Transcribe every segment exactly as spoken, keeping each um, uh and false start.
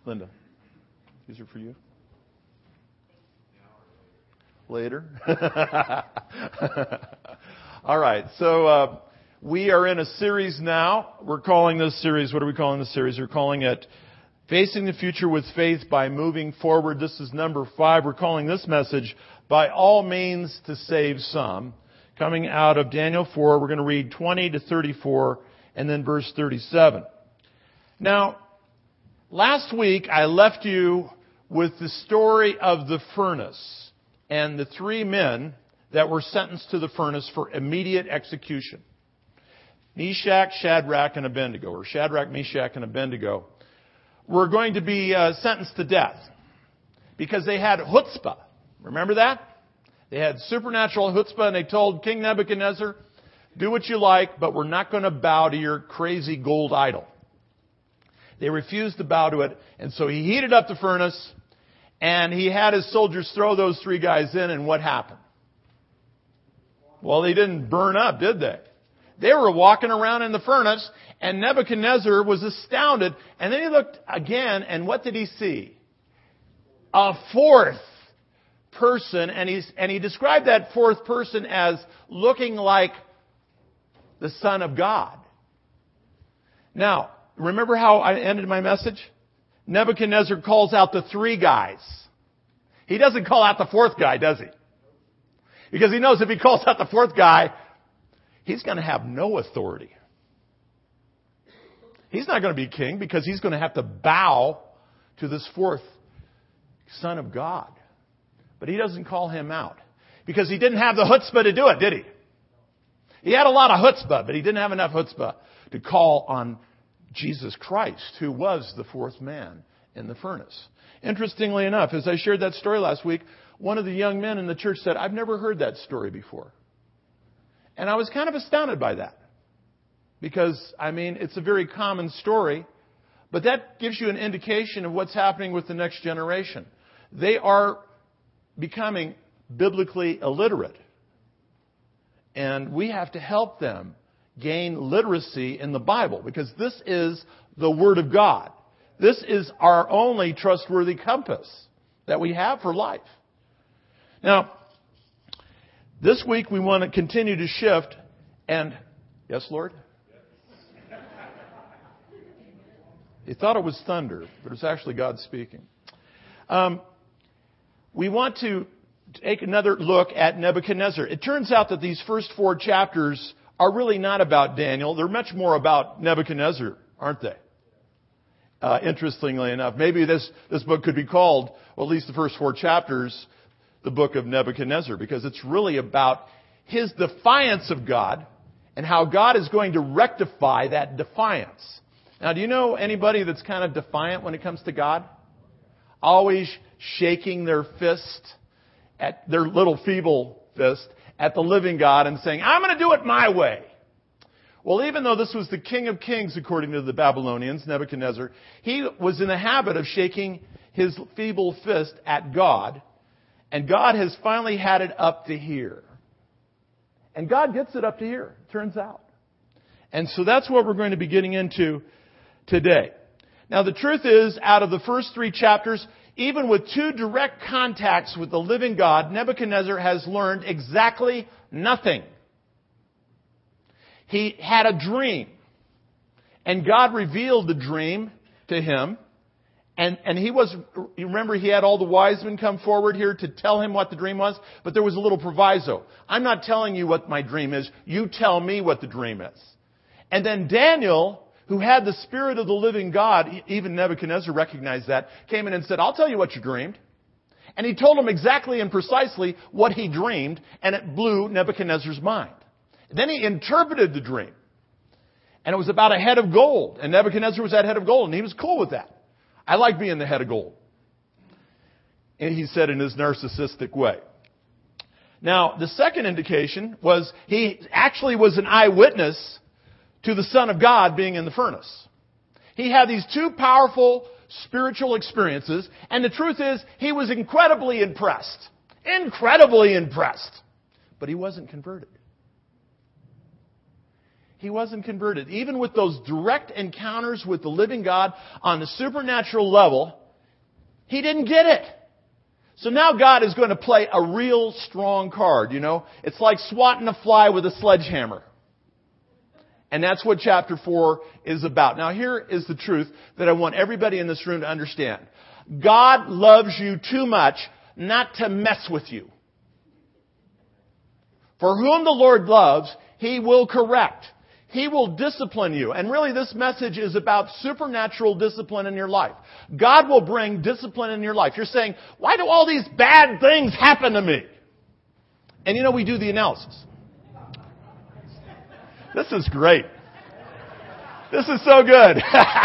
Linda, these are for you. Later. All right. So uh, we are in a series now. We're calling this series, what are we calling this series? We're calling it Facing the Future with Faith by Moving Forward. This is number five. We're calling this message, By All Means to Save Some. Coming out of Daniel four, we're going to read twenty to thirty-four and then verse thirty-seven. Now, last week I left you with the story of the furnace and the three men that were sentenced to the furnace for immediate execution. Meshach, Shadrach, and Abednego, or Shadrach, Meshach, and Abednego, were going to be uh, sentenced to death because they had chutzpah. Remember that? They had supernatural chutzpah, and they told King Nebuchadnezzar, do what you like, but we're not going to bow to your crazy gold idol. They refused to bow to it, and so he heated up the furnace, and he had his soldiers throw those three guys in, and what happened? Well, they didn't burn up, did they? They were walking around in the furnace, and Nebuchadnezzar was astounded, and then he looked again, and what did he see? A fourth person, and he's and he described that fourth person as looking like the Son of God. Now, remember how I ended my message? Nebuchadnezzar calls out the three guys. He doesn't call out the fourth guy, does he? Because he knows if he calls out the fourth guy, he's going to have no authority. He's not going to be king because he's going to have to bow to this fourth Son of God. But he doesn't call him out because he didn't have the chutzpah to do it, did he? He had a lot of chutzpah, but he didn't have enough chutzpah to call on Jesus Christ, who was the fourth man in the furnace. Interestingly enough, as I shared that story last week, one of the young men in the church said, I've never heard that story before. And I was kind of astounded by that. Because, I mean, it's a very common story, but that gives you an indication of what's happening with the next generation. They are becoming biblically illiterate. And we have to help them gain literacy in the Bible, because this is the Word of God. This is our only trustworthy compass that we have for life. Now, this week we want to continue to shift and... Yes, Lord? You thought it was thunder, but it's actually God speaking. Um, we want to take another look at Nebuchadnezzar. It turns out that these first four chapters are really not about Daniel. They're much more about Nebuchadnezzar, aren't they? Uh, interestingly enough, maybe this, this book could be called, well, at least the first four chapters, the book of Nebuchadnezzar, because it's really about his defiance of God and how God is going to rectify that defiance. Now, do you know anybody that's kind of defiant when it comes to God? Always shaking their fist at their little feeble fist at the living God and saying, I'm going to do it my way. Well, even though this was the King of Kings, according to the Babylonians, Nebuchadnezzar, he was in the habit of shaking his feeble fist at God. And God has finally had it up to here. And God gets it up to here, it turns out. And so that's what we're going to be getting into today. Now, the truth is, out of the first three chapters, even with two direct contacts with the living God, Nebuchadnezzar has learned exactly nothing. He had a dream, and God revealed the dream to him. And, and he was, you remember he had all the wise men come forward here to tell him what the dream was, but there was a little proviso. I'm not telling you what my dream is. You tell me what the dream is. And then Daniel, who had the Spirit of the living God, even Nebuchadnezzar recognized that, came in and said, I'll tell you what you dreamed. And he told him exactly and precisely what he dreamed, and it blew Nebuchadnezzar's mind. Then he interpreted the dream. And it was about a head of gold. And Nebuchadnezzar was that head of gold, and he was cool with that. I like being the head of gold. And he said in his narcissistic way. Now, the second indication was he actually was an eyewitness to the Son of God being in the furnace. He had these two powerful spiritual experiences, and the truth is, he was incredibly impressed. Incredibly impressed. But he wasn't converted. he wasn't converted. Even with those direct encounters with the living God on the supernatural level, he didn't get it. So now God is going to play a real strong card, you know. It's like swatting a fly with a sledgehammer. And that's what chapter four is about. Now here is the truth that I want everybody in this room to understand. God loves you too much not to mess with you. For whom the Lord loves, He will correct. He will discipline you. And really this message is about supernatural discipline in your life. God will bring discipline in your life. You're saying, why do all these bad things happen to me? And you know, we do the analysis. This is great. This is so good.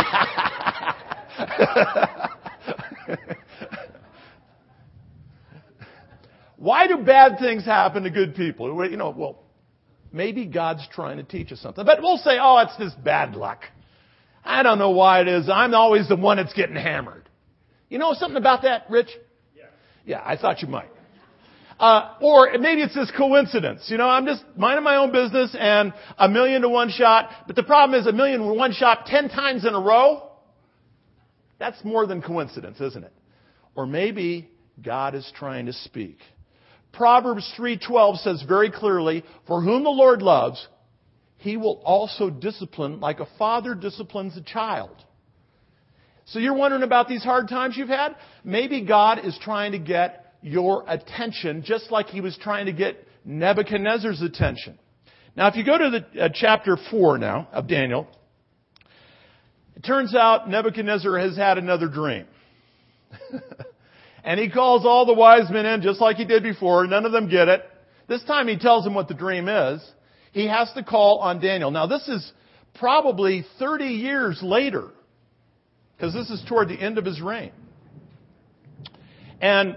Why do bad things happen to good people? You know, well, maybe God's trying to teach us something. But we'll say, oh, it's just bad luck. I don't know why it is. I'm always the one that's getting hammered. You know something about that, Rich? Yeah. Yeah, I thought you might. Uh, or maybe it's this coincidence. You know, I'm just minding my own business and a million to one shot. But the problem is a million to one shot ten times in a row. That's more than coincidence, isn't it? Or maybe God is trying to speak. Proverbs three twelve says very clearly, for whom the Lord loves, He will also discipline like a father disciplines a child. So you're wondering about these hard times you've had? Maybe God is trying to get your attention just like He was trying to get Nebuchadnezzar's attention. Now if you go to the uh, chapter four now of Daniel, it turns out Nebuchadnezzar has had another dream. And he calls all the wise men in just like he did before. None of them get it. This time he tells them what the dream is. He has to call on Daniel. Now this is probably thirty years later, because this is toward the end of his reign. And,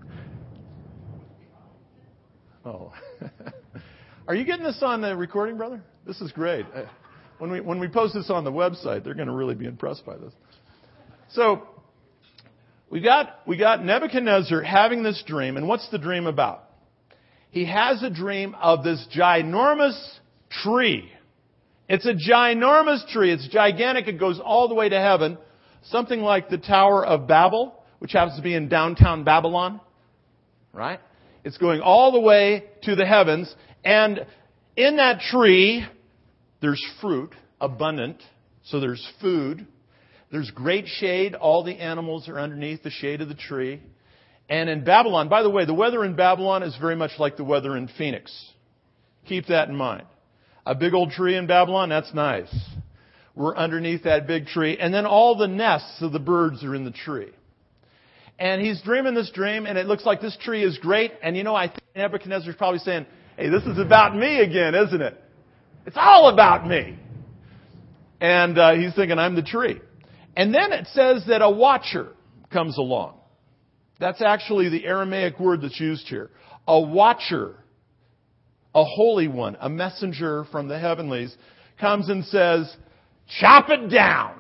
oh, are you getting this on the recording, brother? This is great. When we, when we post this on the website, they're going to really be impressed by this. So, we got, we got Nebuchadnezzar having this dream, and what's the dream about? He has a dream of this ginormous tree. It's a ginormous tree. It's gigantic. It goes all the way to heaven. Something like the Tower of Babel, which happens to be in downtown Babylon. Right? It's going all the way to the heavens. And in that tree, there's fruit, abundant. So there's food. There's great shade. All the animals are underneath the shade of the tree. And in Babylon, by the way, the weather in Babylon is very much like the weather in Phoenix. Keep that in mind. A big old tree in Babylon, that's nice. We're underneath that big tree. And then all the nests of the birds are in the tree. And he's dreaming this dream, and it looks like this tree is great. And you know, I think Nebuchadnezzar's probably saying, hey, this is about me again, isn't it? It's all about me. And uh, he's thinking, I'm the tree. And then it says that a watcher comes along. That's actually the Aramaic word that's used here. A watcher, a holy one, a messenger from the heavenlies, comes and says, chop it down.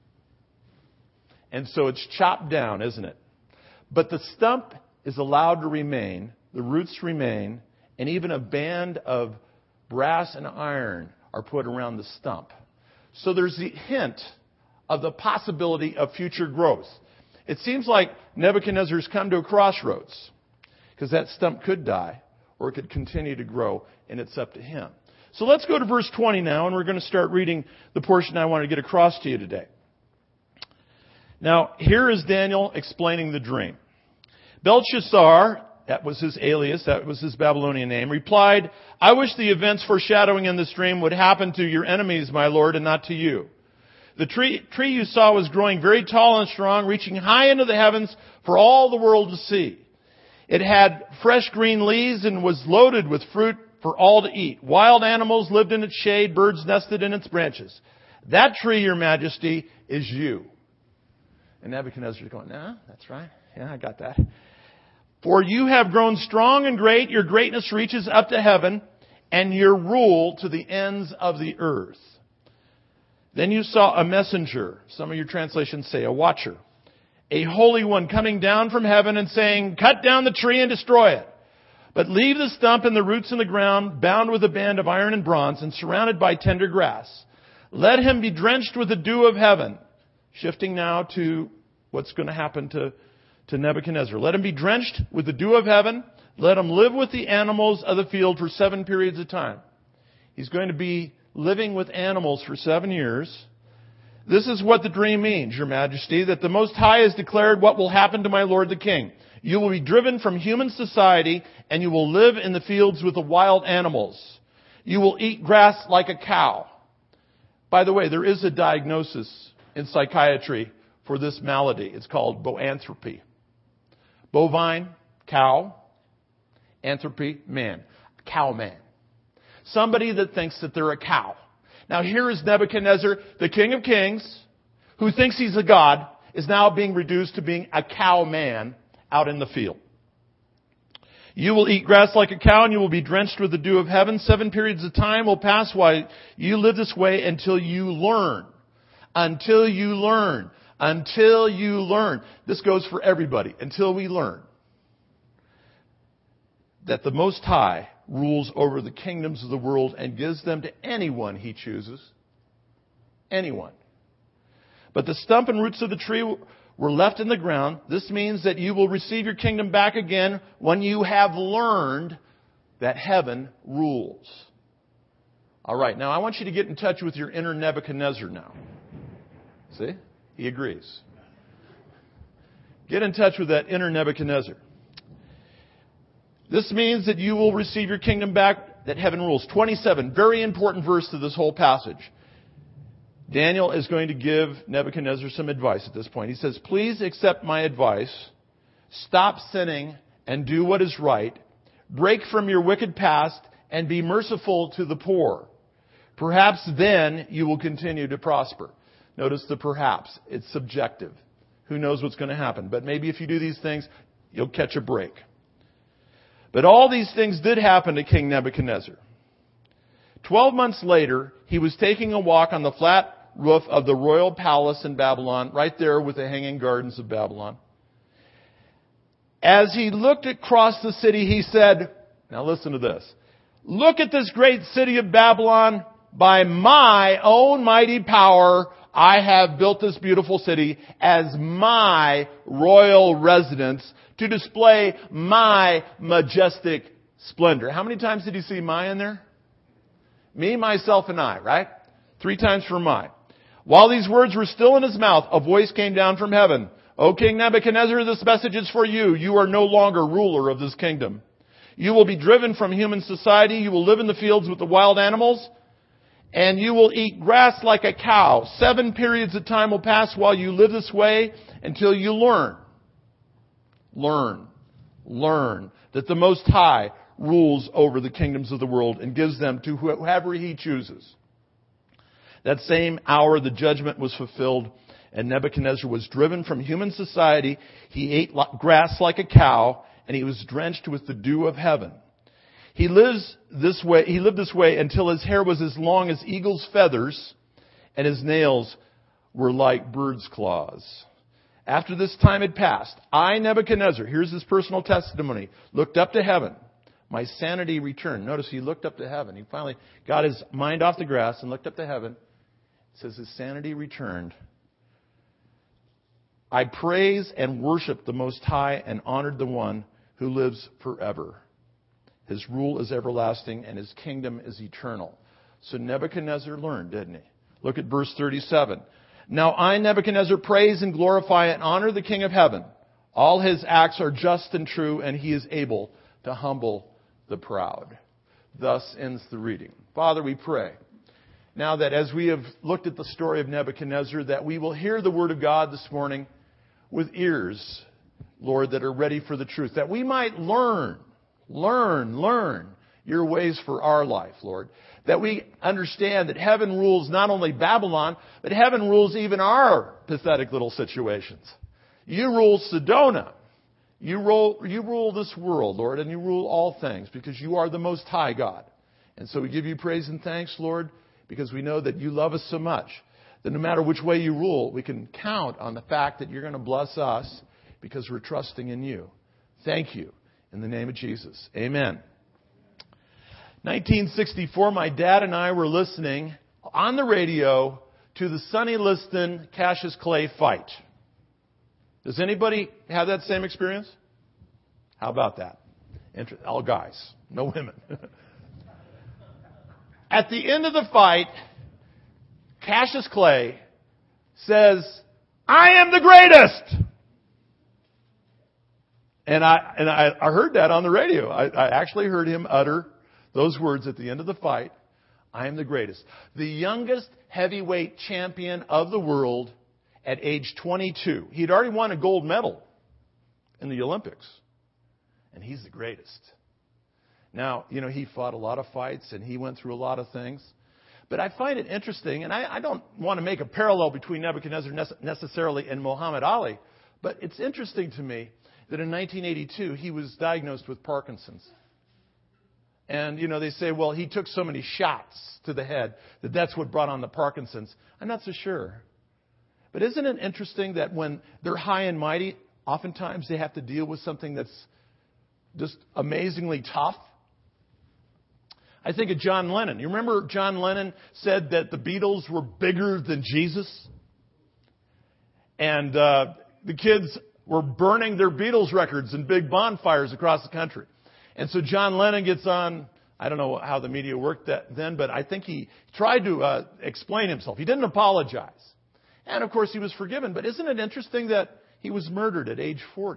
And so it's chopped down, isn't it? But the stump is allowed to remain, the roots remain, and even a band of brass and iron are put around the stump. So there's the hint of the possibility of future growth. It seems like Nebuchadnezzar's come to a crossroads, because that stump could die or it could continue to grow, and it's up to him. So let's go to verse twenty now, and we're going to start reading the portion I want to get across to you today. Now, here is Daniel explaining the dream. Belshazzar, that was his alias, that was his Babylonian name, replied, I wish the events foreshadowing in this dream would happen to your enemies, my lord, and not to you. The tree, tree you saw was growing very tall and strong, reaching high into the heavens for all the world to see. It had fresh green leaves and was loaded with fruit for all to eat. Wild animals lived in its shade, birds nested in its branches. That tree, your majesty, is you. And Nebuchadnezzar is going, nah, that's right. Yeah, I got that. For you have grown strong and great. Your greatness reaches up to heaven, and your rule to the ends of the earth. Then you saw a messenger. Some of your translations say a watcher. A holy one coming down from heaven and saying, cut down the tree and destroy it. But leave the stump and the roots in the ground, bound with a band of iron and bronze, and surrounded by tender grass. Let him be drenched with the dew of heaven. Shifting now to what's going to happen to, to Nebuchadnezzar. Let him be drenched with the dew of heaven. Let him live with the animals of the field for seven periods of time. He's going to be living with animals for seven years. This is what the dream means, Your Majesty, that the Most High has declared what will happen to my Lord the King. You will be driven from human society, and you will live in the fields with the wild animals. You will eat grass like a cow. By the way, there is a diagnosis in psychiatry for this malady. It's called boanthropy. Bovine, cow. Anthropy, man. Cow man. Somebody that thinks that they're a cow. Now here is Nebuchadnezzar, the king of kings, who thinks he's a god, is now being reduced to being a cow man out in the field. You will eat grass like a cow, and you will be drenched with the dew of heaven. Seven periods of time will pass while you live this way until you learn. Until you learn. Until you learn. This goes for everybody. Until we learn that the Most High rules over the kingdoms of the world and gives them to anyone He chooses. Anyone. But the stump and roots of the tree were left in the ground. This means that you will receive your kingdom back again when you have learned that heaven rules. All right, now I want you to get in touch with your inner Nebuchadnezzar now. See? He agrees. Get in touch with that inner Nebuchadnezzar. This means that you will receive your kingdom back, that heaven rules. twenty-seven, very important verse to this whole passage. Daniel is going to give Nebuchadnezzar some advice at this point. He says, please accept my advice. Stop sinning and do what is right. Break from your wicked past and be merciful to the poor. Perhaps then you will continue to prosper. Notice the perhaps. It's subjective. Who knows what's going to happen? But maybe if you do these things, you'll catch a break. But all these things did happen to King Nebuchadnezzar. Twelve months later, he was taking a walk on the flat roof of the royal palace in Babylon, right there with the hanging gardens of Babylon. As he looked across the city, he said, now listen to this. Look at this great city of Babylon. By my own mighty power, I have built this beautiful city as my royal residence to display my majestic splendor. How many times did you see my in there? Me, myself, and I, right? Three times for my. While these words were still in his mouth, a voice came down from heaven. O King Nebuchadnezzar, this message is for you. You are no longer ruler of this kingdom. You will be driven from human society. You will live in the fields with the wild animals. And you will eat grass like a cow. Seven periods of time will pass while you live this way until you learn. Learn. Learn that the Most High rules over the kingdoms of the world and gives them to whoever He chooses. That same hour the judgment was fulfilled and Nebuchadnezzar was driven from human society. He ate grass like a cow and he was drenched with the dew of heaven. He lives this way, he lived this way until his hair was as long as eagle's feathers and his nails were like bird's claws. After this time had passed, I, Nebuchadnezzar, here's his personal testimony, looked up to heaven. My sanity returned. Notice he looked up to heaven. He finally got his mind off the grass and looked up to heaven. It says his sanity returned. I praise and worship the Most High and honored the one who lives forever. His rule is everlasting and his kingdom is eternal. So Nebuchadnezzar learned, didn't he? Look at verse thirty-seven. Now I, Nebuchadnezzar, praise and glorify and honor the King of heaven. All his acts are just and true, and he is able to humble the proud. Thus ends the reading. Father, we pray now that as we have looked at the story of Nebuchadnezzar, that we will hear the word of God this morning with ears, Lord, that are ready for the truth. That we might learn, learn, learn your ways for our life, Lord. That we understand that heaven rules not only Babylon, but heaven rules even our pathetic little situations. You rule Sedona. You rule, you rule this world, Lord, and you rule all things because you are the Most High God. And so we give you praise and thanks, Lord, because we know that you love us so much that no matter which way you rule, we can count on the fact that you're going to bless us because we're trusting in you. Thank you. In the name of Jesus. Amen. nineteen sixty-four, my dad and I were listening on the radio to the Sonny Liston Cassius Clay fight. Does anybody have that same experience? How about that? Inter- All guys, no women. At the end of the fight, Cassius Clay says, "I am the greatest." And I and I, I heard that on the radio. I, I actually heard him utter those words at the end of the fight. I am the greatest. The youngest heavyweight champion of the world at age twenty-two. He'd already won a gold medal in the Olympics. And he's the greatest. Now, you know, he fought a lot of fights and he went through a lot of things. But I find it interesting, and I, I don't want to make a parallel between Nebuchadnezzar necessarily and Muhammad Ali, but it's interesting to me that in nineteen eighty-two he was diagnosed with Parkinson's. And, you know, they say, well, he took so many shots to the head that that's what brought on the Parkinson's. I'm not so sure. But isn't it interesting that when they're high and mighty, oftentimes they have to deal with something that's just amazingly tough? I think of John Lennon. You remember John Lennon said that the Beatles were bigger than Jesus? And uh, the kids were burning their Beatles records in big bonfires across the country. And so John Lennon gets on, I don't know how the media worked that then, but I think he tried to uh, explain himself. He didn't apologize. And of course he was forgiven. But isn't it interesting that he was murdered at age forty?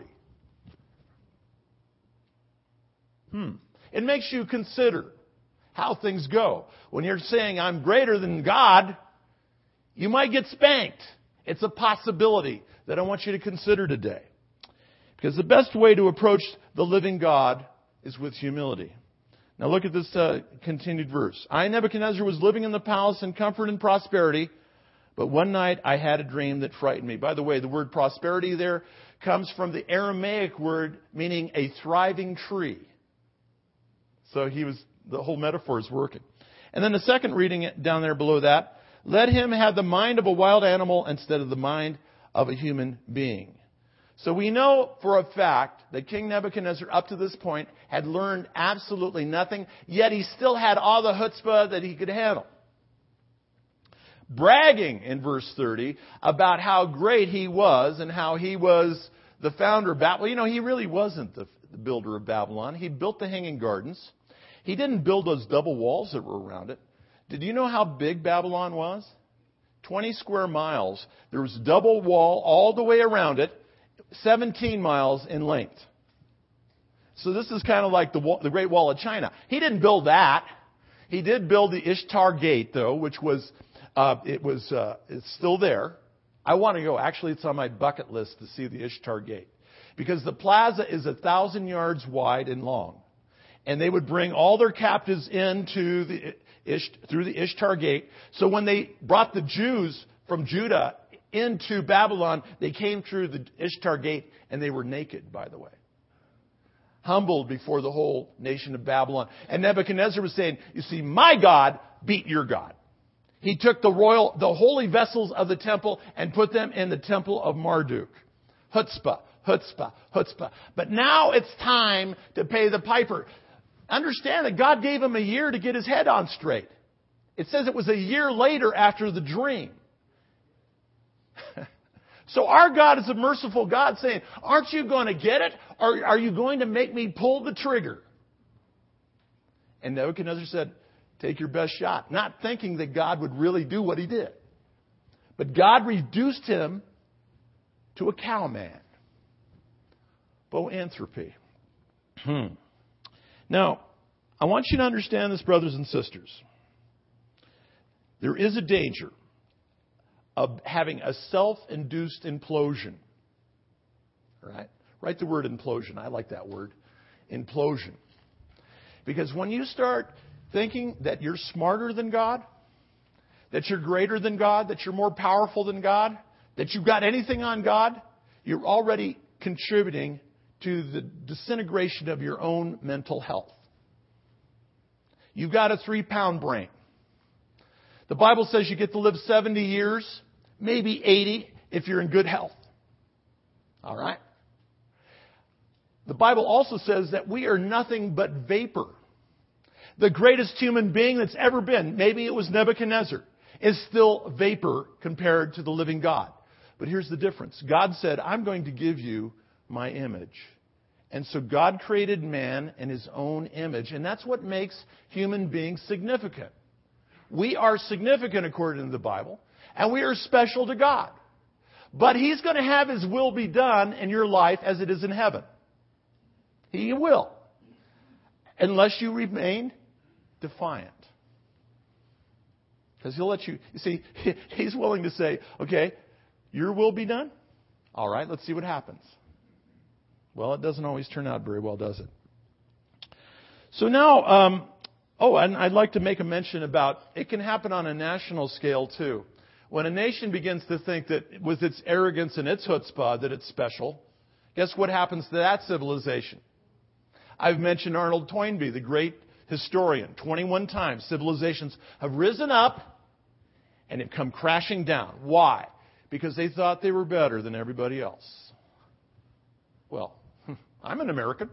Hmm. It makes you consider how things go. When you're saying, I'm greater than God, you might get spanked. It's a possibility that I want you to consider today. Because the best way to approach the living God is with humility. Now look at this uh, continued verse. I, Nebuchadnezzar, was living in the palace in comfort and prosperity, but one night I had a dream that frightened me. By the way, the word prosperity there comes from the Aramaic word meaning a thriving tree. So he was, the whole metaphor is working. And then the second reading down there below that, let him have the mind of a wild animal instead of the mind of a human being. So we know for a fact that King Nebuchadnezzar up to this point had learned absolutely nothing, yet he still had all the chutzpah that he could handle. Bragging in verse thirty about how great he was and how he was the founder of Babylon. You know, he really wasn't the builder of Babylon. He built the Hanging Gardens. He didn't build those double walls that were around it. Did you know how big Babylon was? twenty square miles. There was a double wall all the way around it, seventeen miles in length. So this is kind of like the, wall, the Great Wall of China. He didn't build that. He did build the Ishtar Gate, though, which was, uh, it was, uh, it's still there. I want to go. Actually, it's on my bucket list to see the Ishtar Gate. Because the plaza is a thousand yards wide and long. And they would bring all their captives into the Ish, through the Ishtar Gate. So when they brought the Jews from Judah into Babylon, they came through the Ishtar Gate and they were naked, by the way. Humbled before the whole nation of Babylon. And Nebuchadnezzar was saying, you see, my God beat your God. He took the royal, the holy vessels of the temple and put them in the temple of Marduk. Chutzpah, chutzpah, chutzpah. But now it's time to pay the piper. Understand that God gave him a year to get his head on straight. It says it was a year later after the dream. So our God is a merciful God saying, aren't you going to get it? Or are you going to make me pull the trigger? And Nebuchadnezzar said, take your best shot. Not thinking that God would really do what he did. But God reduced him to a cowman. Boanthropy. Hmm. Now, I want you to understand this, brothers and sisters. There is a danger of having a self-induced implosion. Right? Write the word implosion. I like that word. Implosion. Because when you start thinking that you're smarter than God, that you're greater than God, that you're more powerful than God, that you've got anything on God, you're already contributing to the disintegration of your own mental health. You've got a three-pound brain. The Bible says you get to live seventy years, maybe eighty, if you're in good health. All right? The, Bible also says that we are nothing but vapor. The greatest human being that's ever been, maybe it was Nebuchadnezzar, is still vapor compared to the living God. But here's the difference. God said, I'm going to give you my image. And so God created man in his own image. And that's what makes human beings significant. We are significant according to the Bible. And we are special to God. But he's going to have his will be done in your life as it is in heaven. He will. Unless you remain defiant. Because he'll let you, you see, he's willing to say, okay, your will be done? All right, let's see what happens. Well, it doesn't always turn out very well, does it? So now, um, oh, and I'd like to make a mention about, it can happen on a national scale too. When a nation begins to think that with its arrogance and its chutzpah that it's special, guess what happens to that civilization? I've mentioned Arnold Toynbee, the great historian. twenty-one times civilizations have risen up and have come crashing down. Why? Because they thought they were better than everybody else. Well, I'm an American.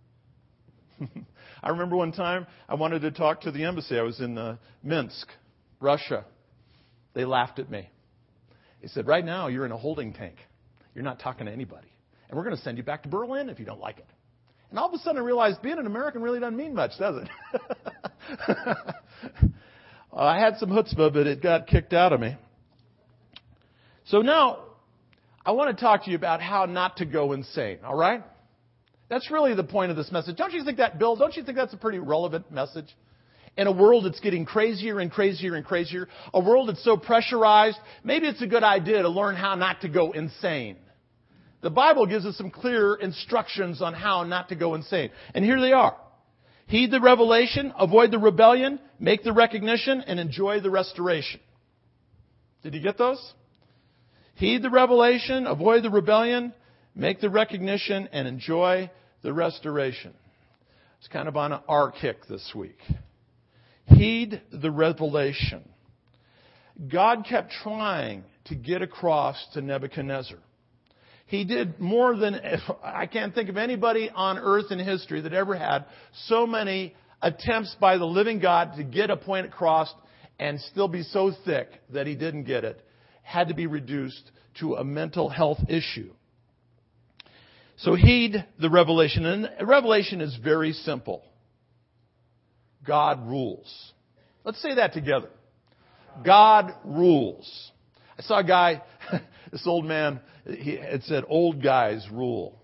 I remember one time I wanted to talk to the embassy. I was in uh, Minsk, Russia. They laughed at me. They said, right now you're in a holding tank. You're not talking to anybody. And we're going to send you back to Berlin if you don't like it. And all of a sudden I realized being an American really doesn't mean much, does it? I had some chutzpah, but it got kicked out of me. So now I want to talk to you about how not to go insane, all right? That's really the point of this message. Don't you think that, Bill, don't you think that's a pretty relevant message? In a world that's getting crazier and crazier and crazier, a world that's so pressurized, maybe it's a good idea to learn how not to go insane. The Bible gives us some clear instructions on how not to go insane. And here they are. Heed the revelation, avoid the rebellion, make the recognition, and enjoy the restoration. Did you get those? Heed the revelation, avoid the rebellion, make the recognition, and enjoy the restoration. It's kind of on an R kick this week. Heed the revelation. God kept trying to get across to Nebuchadnezzar. He did more than, I can't think of anybody on earth in history that ever had so many attempts by the living God to get a point across and still be so thick that he didn't get it. Had to be reduced to a mental health issue. So heed the revelation. And revelation is very simple. God rules. Let's say that together. God rules. I saw a guy, this old man, he, it said, old guys rule.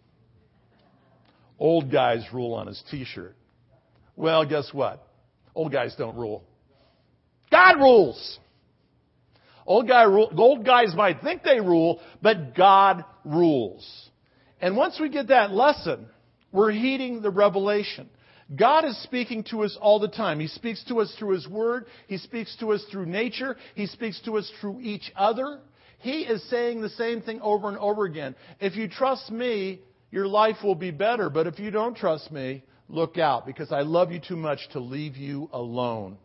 Old guys rule on his t-shirt. Well, guess what? Old guys don't rule. God rules. Old, guy, old guys might think they rule, but God rules. And once we get that lesson, we're heeding the revelation. God is speaking to us all the time. He speaks to us through His Word. He speaks to us through nature. He speaks to us through each other. He is saying the same thing over and over again. If you trust me, your life will be better. But if you don't trust me, look out, because I love you too much to leave you alone.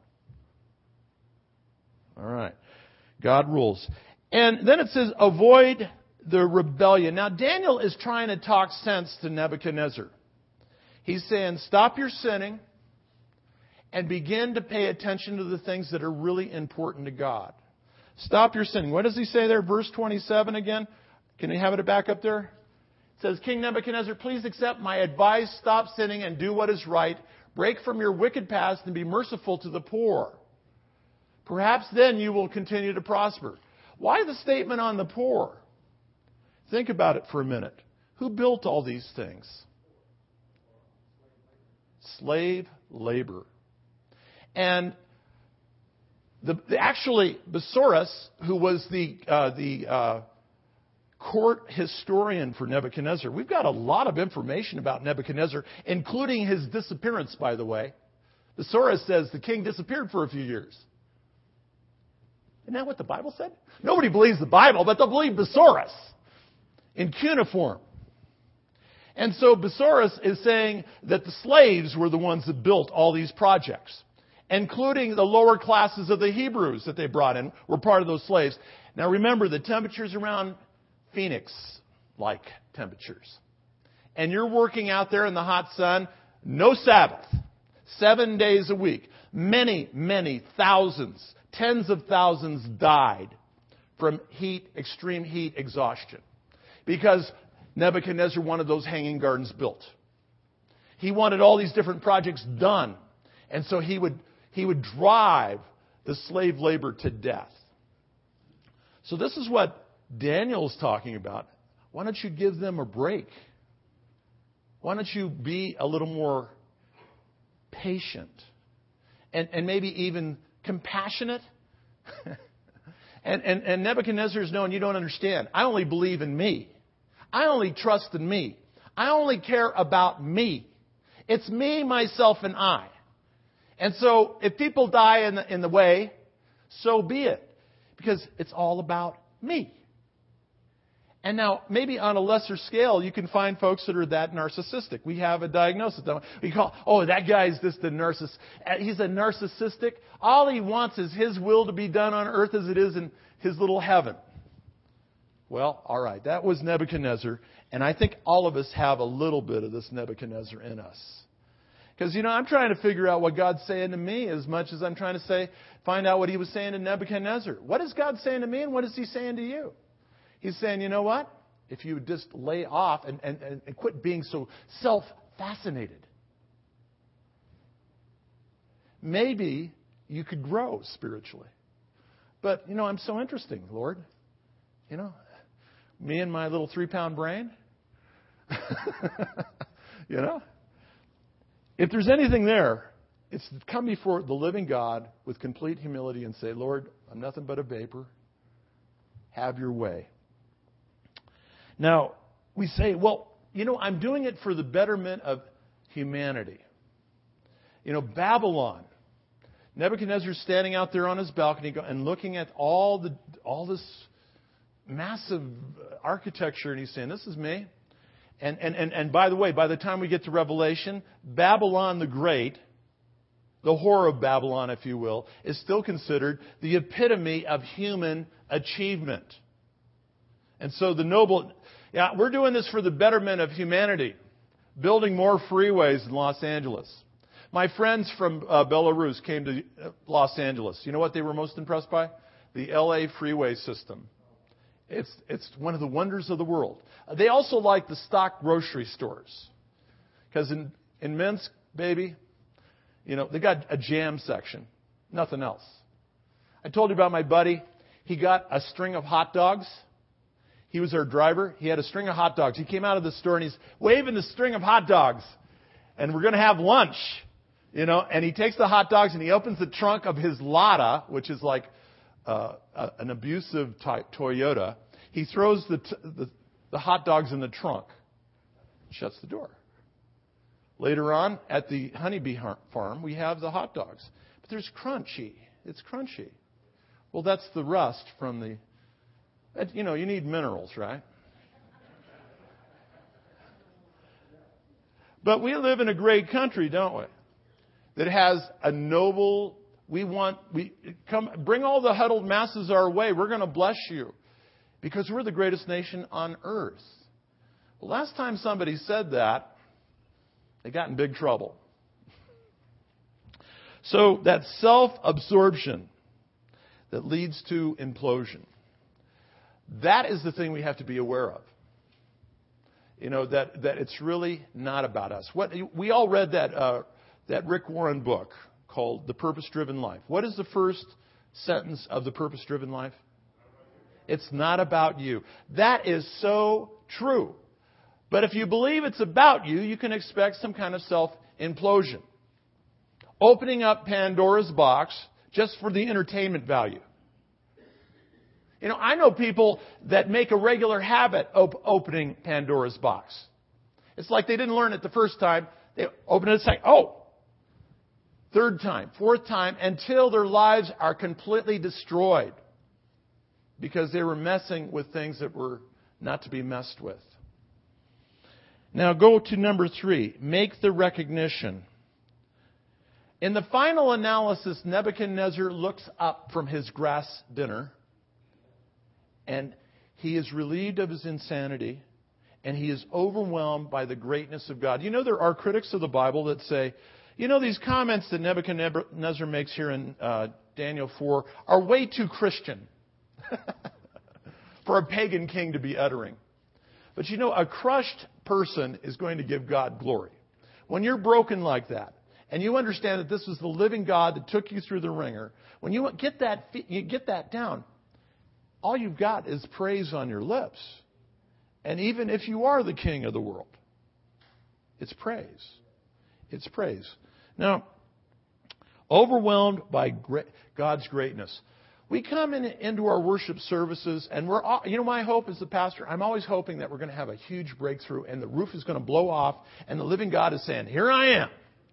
All right. God rules. And then it says, avoid the rebellion. Now, Daniel is trying to talk sense to Nebuchadnezzar. He's saying, stop your sinning and begin to pay attention to the things that are really important to God. Stop your sinning. What does he say there? Verse twenty-seven again. Can you have it back up there? It says, King Nebuchadnezzar, please accept my advice. Stop sinning and do what is right. Break from your wicked past and be merciful to the poor. Perhaps then you will continue to prosper. Why the statement on the poor? Think about it for a minute. Who built all these things? Slave labor. And the, the actually Besorus, who was the uh, the uh, court historian for Nebuchadnezzar, we've got a lot of information about Nebuchadnezzar, including his disappearance, by the way. Besorus says the king disappeared for a few years. Isn't that what the Bible said? Nobody believes the Bible, but they'll believe Besorus in cuneiform. And so Besorus is saying that the slaves were the ones that built all these projects, including the lower classes of the Hebrews that they brought in were part of those slaves. Now remember, the temperatures around Phoenix, like temperatures. and you're working out there in the hot sun, no Sabbath, seven days a week. Many, many thousands, tens of thousands died from heat, extreme heat exhaustion. Because Nebuchadnezzar wanted those hanging gardens built. He wanted all these different projects done. And so he would, he would drive the slave labor to death. So this is what Daniel's talking about. Why don't you give them a break? Why don't you be a little more patient? And, and maybe even compassionate? and, and, and Nebuchadnezzar is knowing, you don't understand. I only believe in me. I only trust in me. I only care about me. It's me, myself, and I. And so if people die in the, in the way, so be it. Because it's all about me. And now, maybe on a lesser scale, you can find folks that are that narcissistic. We have a diagnosis. We call, oh, that guy's just a narcissist. He's a narcissistic. All he wants is his will to be done on earth as it is in his little heaven. Well, all right, that was Nebuchadnezzar. And I think all of us have a little bit of this Nebuchadnezzar in us. Because, you know, I'm trying to figure out what God's saying to me as much as I'm trying to say, find out what he was saying to Nebuchadnezzar. What is God saying to me and what is he saying to you? He's saying, you know what? If you would just lay off and, and, and quit being so self-fascinated, maybe you could grow spiritually. But, you know, I'm so interesting, Lord. You know, me and my little three-pound brain. You know? If there's anything there, it's to come before the living God with complete humility and say, Lord, I'm nothing but a vapor. Have your way. Now, we say, well, you know, I'm doing it for the betterment of humanity. You know, Babylon. Nebuchadnezzar's standing out there on his balcony and looking at all the all this massive architecture, and he's saying, this is me. And, and, and, and by the way, by the time we get to Revelation, Babylon the Great, the whore of Babylon, if you will, is still considered the epitome of human achievement. And so the noble, yeah, we're doing this for the betterment of humanity, building more freeways in Los Angeles. My friends from uh, Belarus came to Los Angeles. You know what they were most impressed by? The L A freeway system. It's, it's one of the wonders of the world. They also like the stock grocery stores. Because in, in Minsk, baby, you know, they got a jam section. Nothing else. I told you about my buddy. He got a string of hot dogs. He was our driver. He had a string of hot dogs. He came out of the store and he's waving the string of hot dogs. And we're going to have lunch. You know, and he takes the hot dogs and he opens the trunk of his Lada, which is like uh, a, an abusive type Toyota. He throws the, t- the the hot dogs in the trunk, shuts the door. Later on, at the honeybee farm, we have the hot dogs. But there's crunchy. It's crunchy. Well, that's the rust from the, you know, you need minerals, right? But we live in a great country, don't we? That has a noble, we want, we come, bring all the huddled masses our way. We're going to bless you because we're the greatest nation on earth. Well, last time somebody said that, they got in big trouble. So that self-absorption that leads to implosion, that is the thing we have to be aware of. You know, that, that it's really not about us. What we all read that uh, that Rick Warren book called The Purpose-Driven Life. What is the first sentence of The Purpose-Driven Life? It's not about you. That is so true. But if you believe it's about you, you can expect some kind of self-implosion. Opening up Pandora's box just for the entertainment value. You know, I know people that make a regular habit of opening Pandora's box. It's like they didn't learn it the first time. They open it and say, oh, third time, fourth time, until their lives are completely destroyed because they were messing with things that were not to be messed with. Now go to number three. Make the recognition. In the final analysis, Nebuchadnezzar looks up from his grass dinner and he is relieved of his insanity and he is overwhelmed by the greatness of God. You know, there are critics of the Bible that say, you know, these comments that Nebuchadnezzar makes here in uh, Daniel four are way too Christian for a pagan king to be uttering. But you know, a crushed person is going to give God glory. When you're broken like that, and you understand that this was the living God that took you through the ringer, when you get that, you get that down, all you've got is praise on your lips. And even if you are the king of the world, it's praise. It's praise. Now, overwhelmed by great, God's greatness. We come in, into our worship services, and we're, all, you know, my hope as the pastor, I'm always hoping that we're going to have a huge breakthrough, and the roof is going to blow off, and the living God is saying, here I am.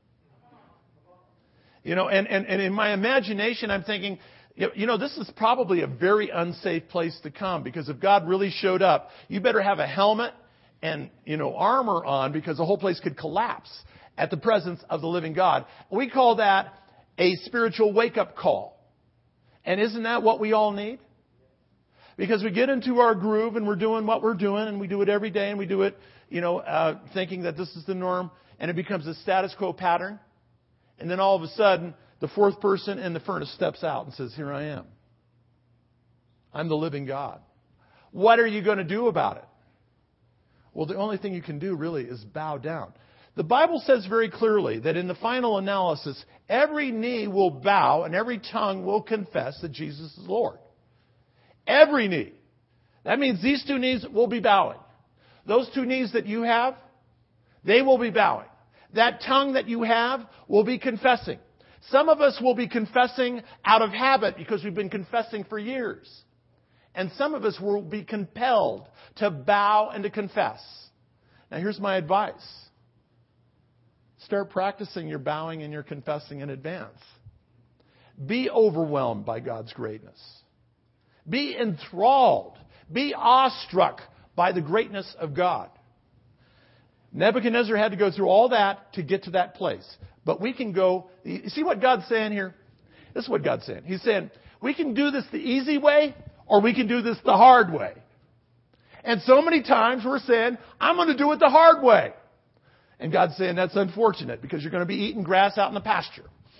You know, and, and, and in my imagination, I'm thinking, you know, this is probably a very unsafe place to come, because if God really showed up, you better have a helmet and, you know, armor on, because the whole place could collapse at the presence of the living God. We call that a spiritual wake-up call. And isn't that what we all need? Because we get into our groove and we're doing what we're doing, and we do it every day, and we do it, you know, uh, thinking that this is the norm, and it becomes a status quo pattern. And then all of a sudden, the fourth person in the furnace steps out and says, here I am. I'm the living God. What are you going to do about it? Well, the only thing you can do really is bow down. The Bible says very clearly that in the final analysis, every knee will bow and every tongue will confess that Jesus is Lord. Every knee. That means these two knees will be bowing. Those two knees that you have, they will be bowing. That tongue that you have will be confessing. Some of us will be confessing out of habit because we've been confessing for years. And some of us will be compelled to bow and to confess. Now here's my advice. Start practicing your bowing and your confessing in advance. Be overwhelmed by God's greatness. Be enthralled. Be awestruck by the greatness of God. Nebuchadnezzar had to go through all that to get to that place. But we can go, you see what God's saying here? This is what God's saying. He's saying, we can do this the easy way, or we can do this the hard way. And so many times we're saying, I'm going to do it the hard way. And God's saying, that's unfortunate, because you're going to be eating grass out in the pasture.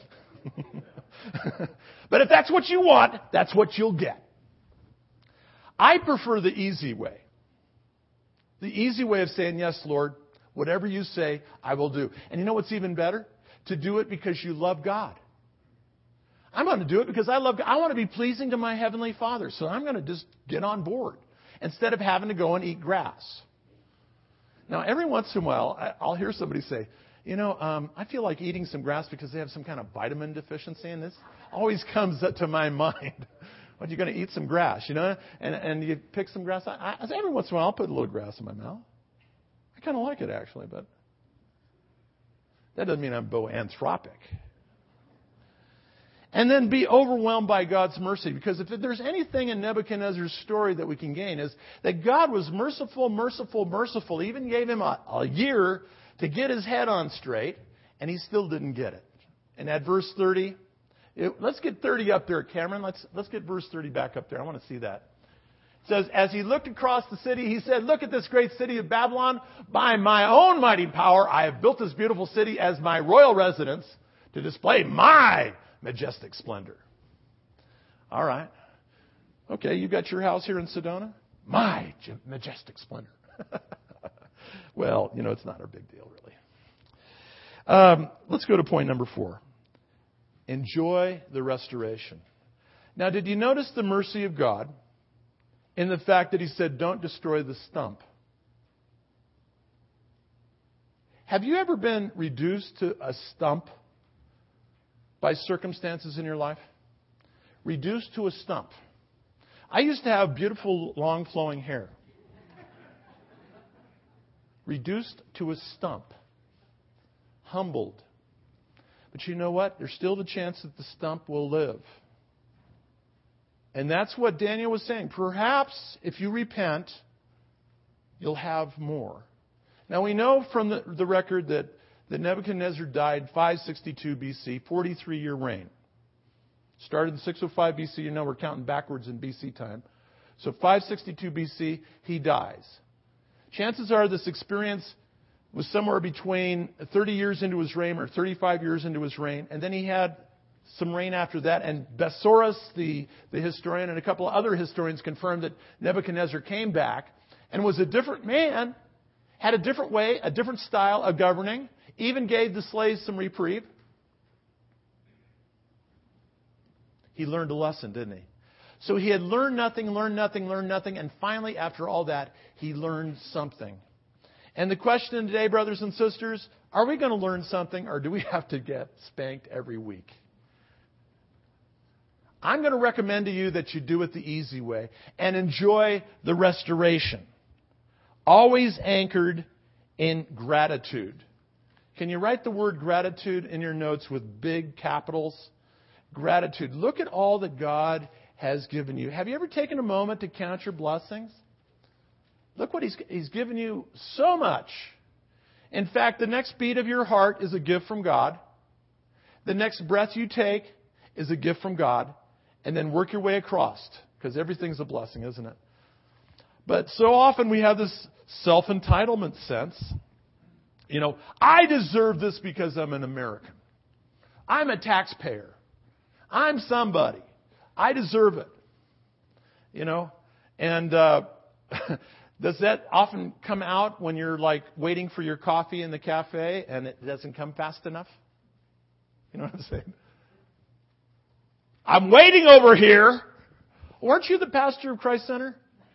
But if that's what you want, that's what you'll get. I prefer the easy way. The easy way of saying, yes, Lord, whatever you say, I will do. And you know what's even better? To do it because you love God. I'm going to do it because I love God. I want to be pleasing to my Heavenly Father. So I'm going to just get on board instead of having to go and eat grass. Now, every once in a while, I'll hear somebody say, you know, um, I feel like eating some grass because they have some kind of vitamin deficiency. And this always comes up to my mind. What, you're going to eat some grass, you know? And, and you pick some grass. I, I, every once in a while, I'll put a little grass in my mouth. I kind of like it, actually, but that doesn't mean I'm boanthropic. And then be overwhelmed by God's mercy. Because if there's anything in Nebuchadnezzar's story that we can gain, is that God was merciful, merciful, merciful. He even gave him a, a year to get his head on straight, and he still didn't get it. And at verse thirty, it, let's get thirty up there, Cameron. Let's, let's get verse thirty back up there. I want to see that. It says, as he looked across the city, he said, look at this great city of Babylon. By my own mighty power, I have built this beautiful city as my royal residence to display my majestic splendor. All right. Okay, you got your house here in Sedona? My majestic splendor. Well, you know, it's not a big deal, really. Um, let's go to point number four. Enjoy the restoration. Now, did you notice the mercy of God in the fact that he said, don't destroy the stump? Have you ever been reduced to a stump by circumstances in your life? Reduced to a stump. I used to have beautiful, long, flowing hair. Reduced to a stump. Humbled. But you know what? There's still the chance that the stump will live. And that's what Daniel was saying. Perhaps if you repent, you'll have more. Now we know from the, the record that, that Nebuchadnezzar died five sixty-two B C, forty-three year reign. Started in six oh five B C. You know we're counting backwards in B C time. So five sixty-two B C, he dies. chances are this experience was somewhere between thirty years into his reign or thirty-five years into his reign. And then he had some reign after that. And Besorus, the, the historian, and a couple of other historians confirmed that Nebuchadnezzar came back and was a different man, had a different way, a different style of governing, even gave the slaves some reprieve. He learned a lesson, didn't he? So he had learned nothing, learned nothing, learned nothing, and finally, after all that, he learned something. And the question today, brothers and sisters, are we going to learn something, or do we have to get spanked every week? I'm going to recommend to you that you do it the easy way and enjoy the restoration. Always anchored in gratitude. Can you write the word gratitude in your notes with big capitals? Gratitude. Look at all that God has given you. Have you ever taken a moment to count your blessings? Look what He's, he's given you so much. In fact, the next beat of your heart is a gift from God. The next breath you take is a gift from God. And then work your way across, because everything's a blessing, isn't it? But so often we have this self-entitlement sense. You know, I deserve this because I'm an American. I'm a taxpayer. I'm somebody. I deserve it. You know, and uh, does that often come out when you're like waiting for your coffee in the cafe and it doesn't come fast enough? You know what I'm saying? I'm waiting over here. Weren't you the pastor of Christ Center?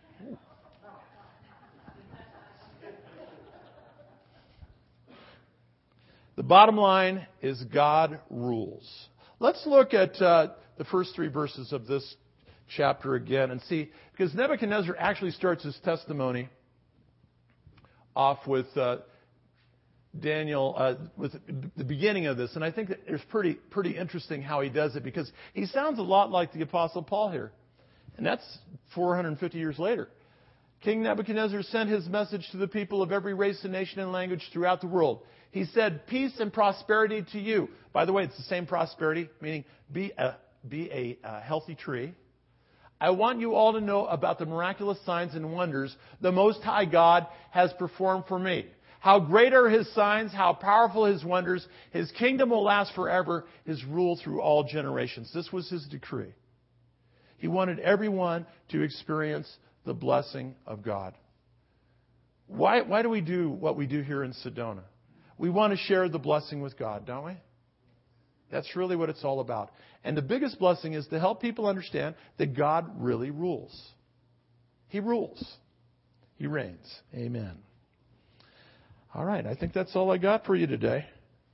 The bottom line is God rules. Let's look at uh, the first three verses of this chapter again and see, because Nebuchadnezzar actually starts his testimony off with uh, Daniel, uh, with the beginning of this. And I think that it's pretty, pretty interesting how he does it, because he sounds a lot like the Apostle Paul here. And that's four hundred fifty years later. King Nebuchadnezzar sent his message to the people of every race and nation and language throughout the world. He said, peace and prosperity to you. By the way, it's the same prosperity, meaning be a, be a, a healthy tree. I want you all to know about the miraculous signs and wonders the Most High God has performed for me. How great are His signs, how powerful His wonders. His kingdom will last forever, His rule through all generations. This was His decree. He wanted everyone to experience the blessing of God. Why, why do we do what we do here in Sedona? We want to share the blessing with God, don't we? That's really what it's all about. And the biggest blessing is to help people understand that God really rules. He rules. He reigns. Amen. All right, I think that's all I got for you today.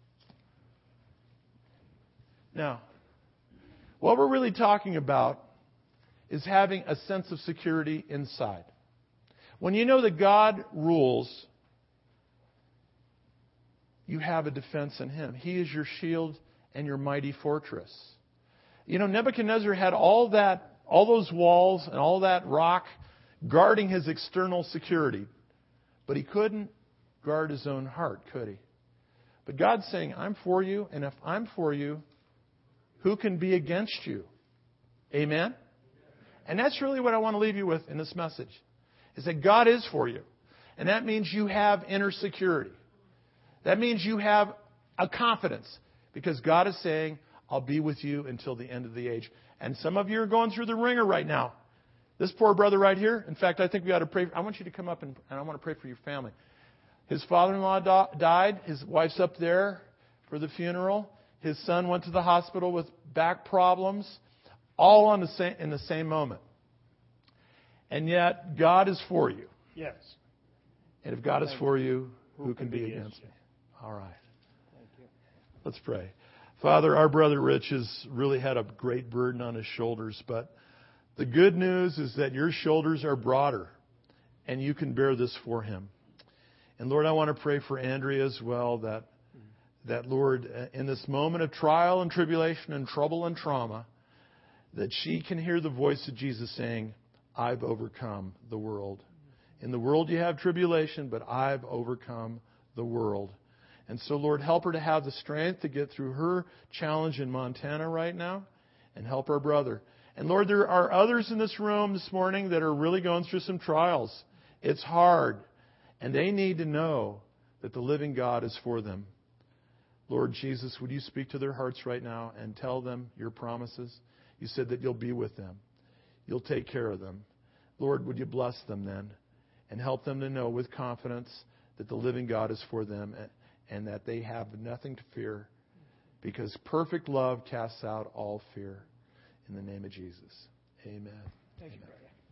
Now, what we're really talking about is having a sense of security inside. When you know that God rules, you have a defense in Him. He is your shield and your mighty fortress. You know, Nebuchadnezzar had all that, all those walls and all that rock guarding his external security. But he couldn't guard his own heart, could he? But God's saying, I'm for you, and if I'm for you, who can be against you? Amen? And that's really what I want to leave you with in this message, is that God is for you. And that means you have inner security. That means you have a confidence, because God is saying, I'll be with you until the end of the age. And some of you are going through the ringer right now. This poor brother right here, in fact, I think we ought to pray. I want you to come up and, and I want to pray for your family. His father-in-law do- died. His wife's up there for the funeral. His son went to the hospital with back problems, all on the same, in the same moment. And yet, God is for you. Yes. And if God is for you, who can be against me? All right. Thank you. Let's pray. Father, our brother Rich has really had a great burden on his shoulders, but the good news is that your shoulders are broader and you can bear this for him. And Lord, I want to pray for Andrea as well, that, that Lord, in this moment of trial and tribulation and trouble and trauma, that she can hear the voice of Jesus saying, I've overcome the world. In the world you have tribulation, but I've overcome the world. And so, Lord, help her to have the strength to get through her challenge in Montana right now, and help our brother. And Lord, there are others in this room this morning that are really going through some trials. It's hard. And they need to know that the living God is for them. Lord Jesus, would you speak to their hearts right now and tell them your promises? You said that you'll be with them. You'll take care of them. Lord, would you bless them then and help them to know with confidence that the living God is for them and that they have nothing to fear, because perfect love casts out all fear. In the name of Jesus. Amen. Thank you, Amen. brother.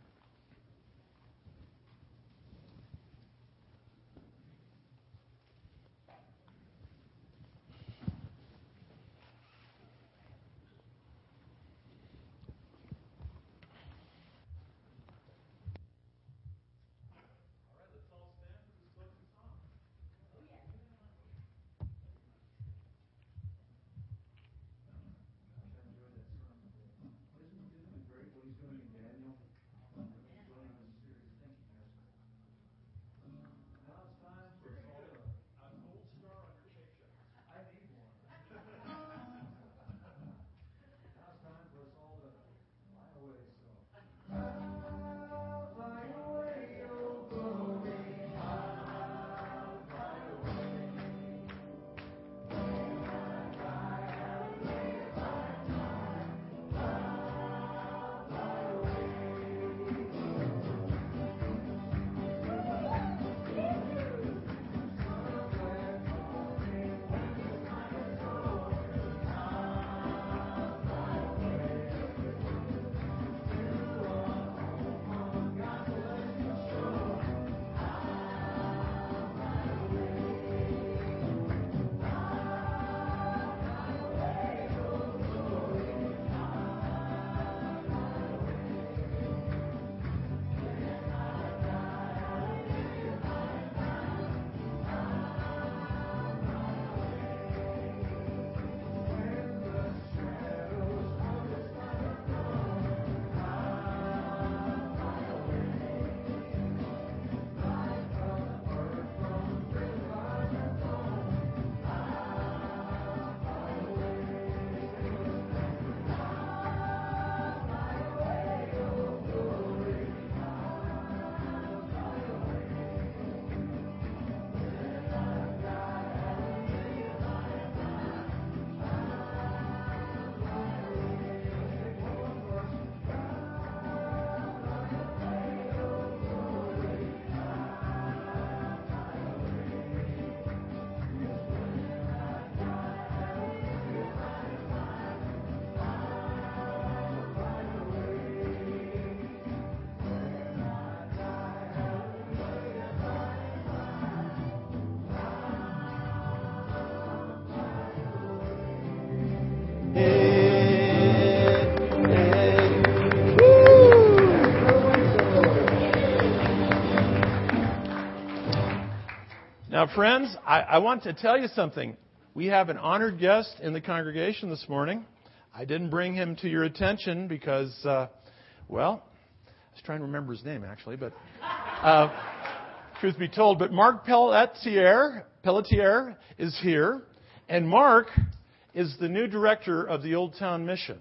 Now, friends, I, I want to tell you something. We have an honored guest in the congregation this morning. I didn't bring him to your attention because, uh, well, I was trying to remember his name, actually, but uh, truth be told, but Mark Pelletier, Pelletier is here, and Mark is the new director of the Old Town Mission.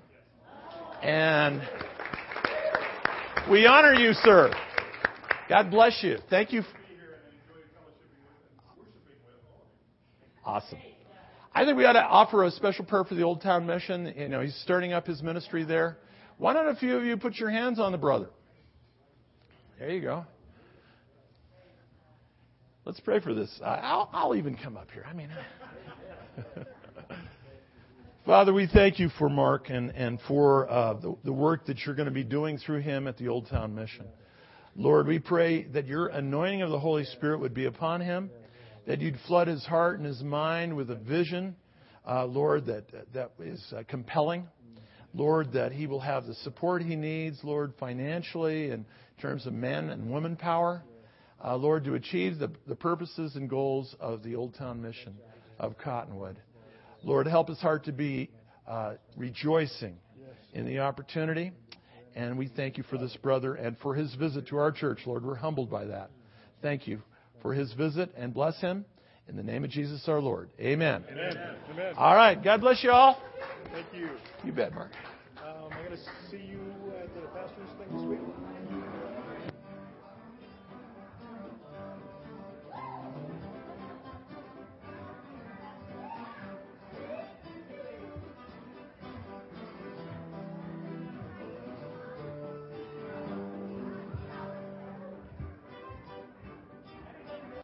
And we honor you, sir. God bless you. Thank you. Awesome. I think we ought to offer a special prayer for the Old Town Mission. You know, he's starting up his ministry there. Why don't a few of you put your hands on the brother? There you go. Let's pray for this. I'll, I'll even come up here. I mean, Father, we thank you for Mark and, and for uh, the, the work that you're going to be doing through him at the Old Town Mission. Lord, we pray that your anointing of the Holy Spirit would be upon him, that you'd flood his heart and his mind with a vision, uh, Lord, that that is uh, compelling. Lord, that he will have the support he needs, Lord, financially and in terms of men and women power. Uh, Lord, to achieve the, the purposes and goals of the Old Town Mission of Cottonwood. Lord, help his heart to be uh, rejoicing in the opportunity. And we thank you for this brother and for his visit to our church, Lord. We're humbled by that. Thank you for his visit, and bless him in the name of Jesus our Lord. Amen. Amen. Amen. All right. God bless you all. Thank you. You bet, Mark. Um, I'm going to see you at the pastor's thing this week.